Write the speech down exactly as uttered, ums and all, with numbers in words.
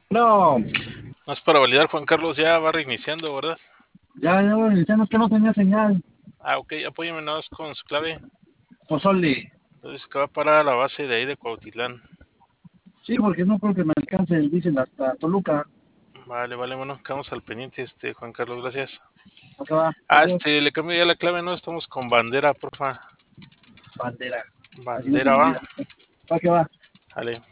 No, Más para validar, Juan Carlos, ya va reiniciando, ¿verdad? ya, ya, ya que no tenía señal. Ah, ok, apóyame nada más con su clave. Pozole. Entonces, que va para la base de ahí de Cuautitlán. Sí, porque no creo que me alcance, dicen hasta Toluca. Vale, vale, bueno, quedamos al pendiente, este, Juan Carlos, gracias. Acá va, Ah, adiós, este, le cambié ya la clave, no, estamos con bandera, porfa. bandera. Así no se Bandera me va. olvida. Va que va. Vale.